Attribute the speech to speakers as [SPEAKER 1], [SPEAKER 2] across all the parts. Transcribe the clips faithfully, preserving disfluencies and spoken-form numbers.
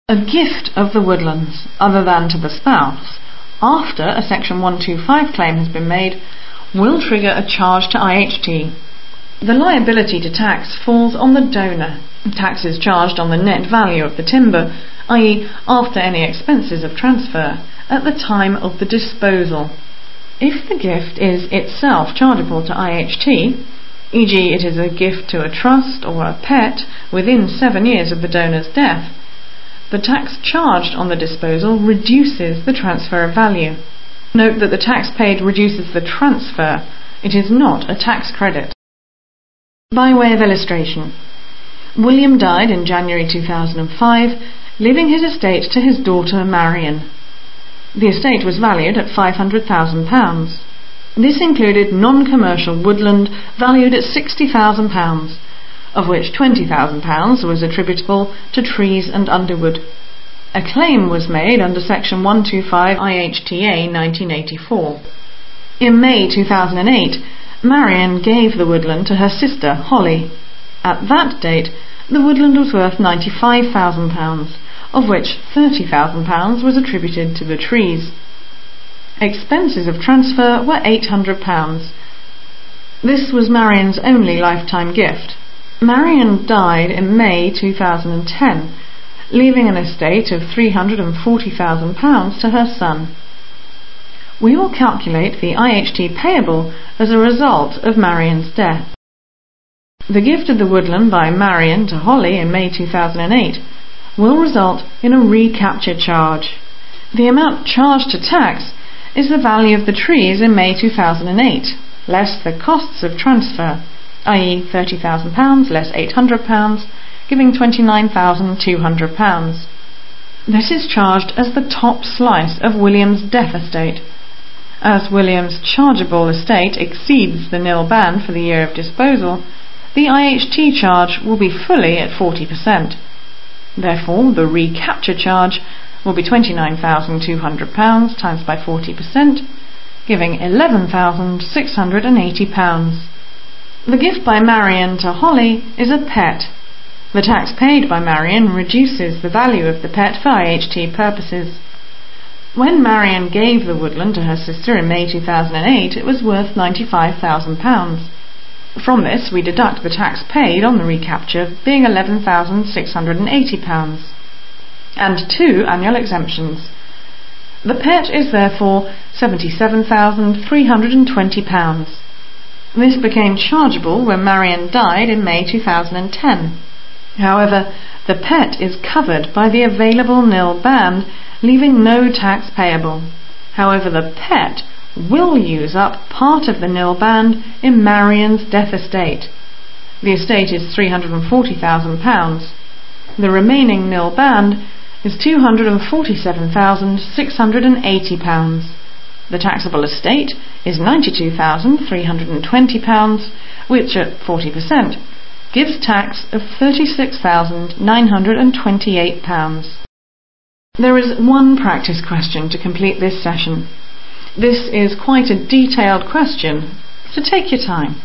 [SPEAKER 1] A gift of the woodlands, other than to the spouse, after a Section one twenty-five claim has been made, will trigger a charge to I H T. The liability to tax falls on the donor. Tax is charged on the net value of the timber, that is after any expenses of transfer, at the time of the disposal. If the gift is itself chargeable to I H T, for example it is a gift to a trust or a pet within seven years of the donor's death, the tax charged on the disposal reduces the transfer value. Note that the tax paid reduces the transfer. It is not a tax credit. By way of illustration, William died in January two thousand five, leaving his estate to his daughter Marion. The estate was valued at five hundred thousand pounds. This included non-commercial woodland valued at sixty thousand pounds, of which twenty thousand pounds was attributable to trees and underwood. A claim was made under Section one twenty-five I H T A nineteen eighty-four. In May two thousand eight, Marion gave the woodland to her sister Holly. At that date, the woodland was worth ninety-five thousand pounds, of which thirty thousand pounds was attributed to the trees. Expenses of transfer were eight hundred pounds. This was Marion's only lifetime gift. Marion died in May two thousand ten, leaving an estate of three hundred forty thousand pounds to her son. We will calculate the I H T payable as a result of Marion's death. The gift of the woodland by Marion to Holly in May two thousand eight will result in a recapture charge. The amount charged to tax is the value of the trees in May two thousand eight, less the costs of transfer, that is thirty thousand pounds less eight hundred pounds, giving twenty-nine thousand two hundred pounds. This is charged as the top slice of William's death estate. As William's chargeable estate exceeds the nil band for the year of disposal, the I H T charge will be fully at forty percent. Therefore, the recapture charge will be twenty-nine thousand two hundred pounds times by forty percent, giving eleven thousand six hundred eighty pounds. The gift by Marion to Holly is a pet. The tax paid by Marion reduces the value of the pet for I H T purposes. When Marion gave the woodland to her sister in May two thousand eight, it was worth ninety-five thousand pounds. From this, we deduct the tax paid on the recapture, being eleven thousand six hundred eighty pounds, and two annual exemptions. The pet is therefore seventy-seven thousand three hundred twenty pounds. This became chargeable when Marion died in May two thousand ten. However, the pet is covered by the available nil band, leaving no tax payable. However, the pet will use up part of the nil band in Marion's death estate. The estate is three hundred forty thousand pounds. The remaining nil band is two hundred forty-seven thousand six hundred eighty pounds. The taxable estate is ninety-two thousand three hundred twenty pounds, which at forty percent gives tax of thirty-six thousand nine hundred twenty-eight pounds. There is one practice question to complete this session. This is quite a detailed question, so take your time.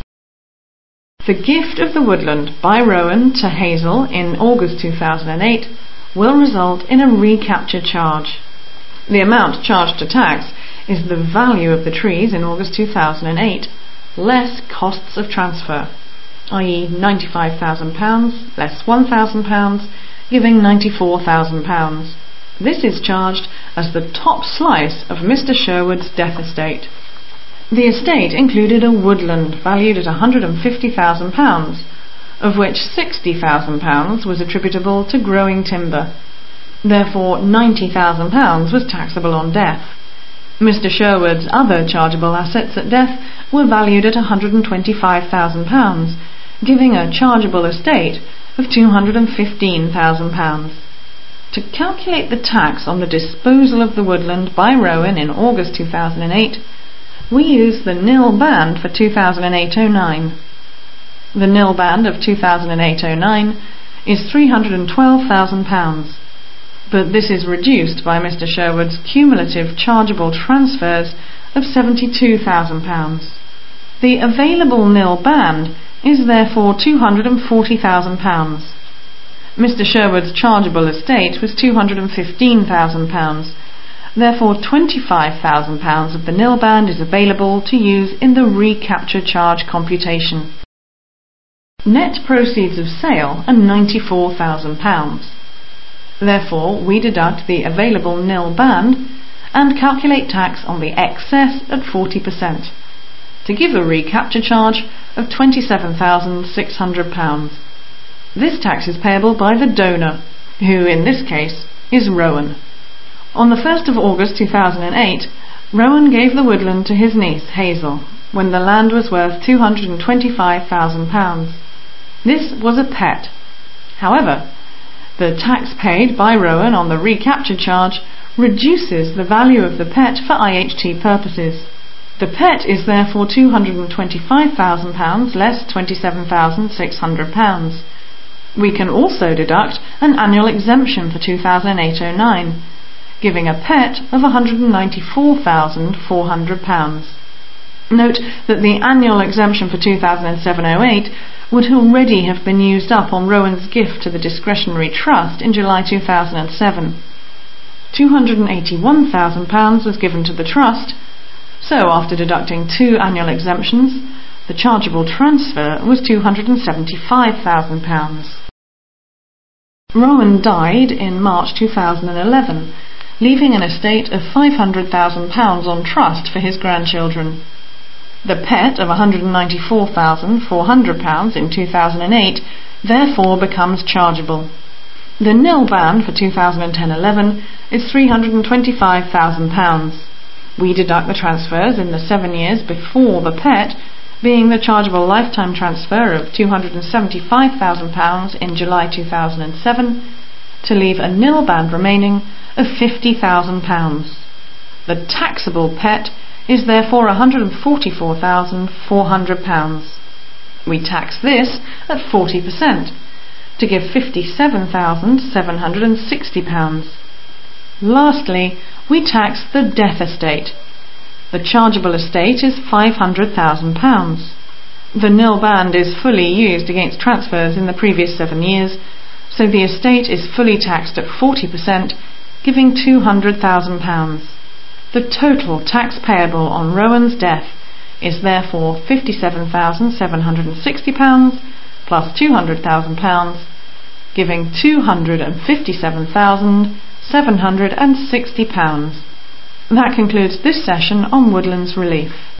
[SPEAKER 1] The gift of the woodland by Rowan to Hazel in August two thousand eight will result in a recapture charge. The amount charged to tax is the value of the trees in August two thousand eight, less costs of transfer, that is ninety-five thousand pounds less one thousand pounds, giving ninety-four thousand pounds. This is charged as the top slice of Mister Sherwood's death estate. The estate included a woodland valued at one hundred fifty thousand pounds, of which sixty thousand pounds was attributable to growing timber. Therefore, ninety thousand pounds was taxable on death. Mister Sherwood's other chargeable assets at death were valued at one hundred twenty-five thousand pounds, giving a chargeable estate of two hundred fifteen thousand pounds. To calculate the tax on the disposal of the woodland by Rowan in August two thousand eight, we use the nil band for two thousand eight oh nine. The nil band of two thousand eight oh nine is three hundred twelve thousand pounds, but this is reduced by Mister Sherwood's cumulative chargeable transfers of seventy-two thousand pounds. The available nil band is therefore two hundred forty thousand pounds. Mister Sherwood's chargeable estate was two hundred fifteen thousand pounds. Therefore, twenty-five thousand pounds of the nil band is available to use in the recapture charge computation. Net proceeds of sale are ninety-four thousand pounds. Therefore, we deduct the available nil band and calculate tax on the excess at forty percent to give a recapture charge of twenty-seven thousand six hundred pounds. This tax is payable by the donor, who in this case is Rowan. On the first of August two thousand eight, Rowan gave the woodland to his niece Hazel when the land was worth two hundred twenty-five thousand pounds. This was a pet. However, the tax paid by Rowan on the recapture charge reduces the value of the pet for I H T purposes. The pet is therefore two hundred twenty-five thousand pounds less twenty-seven thousand six hundred pounds. We can also deduct an annual exemption for two thousand eight oh nine, giving a pet of one hundred ninety-four thousand four hundred pounds. Note that the annual exemption for two thousand seven oh eight would already have been used up on Rowan's gift to the discretionary trust in July two thousand seven. two hundred eighty-one thousand pounds was given to the trust, so after deducting two annual exemptions, the chargeable transfer was two hundred seventy-five thousand pounds. Rowan died in March two thousand eleven, leaving an estate of five hundred thousand pounds on trust for his grandchildren. The pet of one hundred ninety-four thousand four hundred pounds in two thousand eight therefore becomes chargeable. The nil band for two thousand ten eleven is three hundred twenty-five thousand pounds. We deduct the transfers in the seven years before the pet, being the chargeable lifetime transfer of two hundred seventy-five thousand pounds in July two thousand seven, to leave a nil band remaining of fifty thousand pounds. The taxable pet is therefore one hundred forty-four thousand four hundred pounds. We tax this at forty percent to give fifty-seven thousand seven hundred sixty pounds. Lastly, we tax the death estate. The chargeable estate is five hundred thousand pounds. The nil band is fully used against transfers in the previous seven years, so the estate is fully taxed at forty percent, giving two hundred thousand pounds. The total tax payable on Rowan's death is therefore fifty-seven thousand seven hundred sixty pounds plus two hundred thousand pounds, giving two hundred fifty-seven thousand seven hundred sixty pounds. That concludes this session on Woodlands Relief.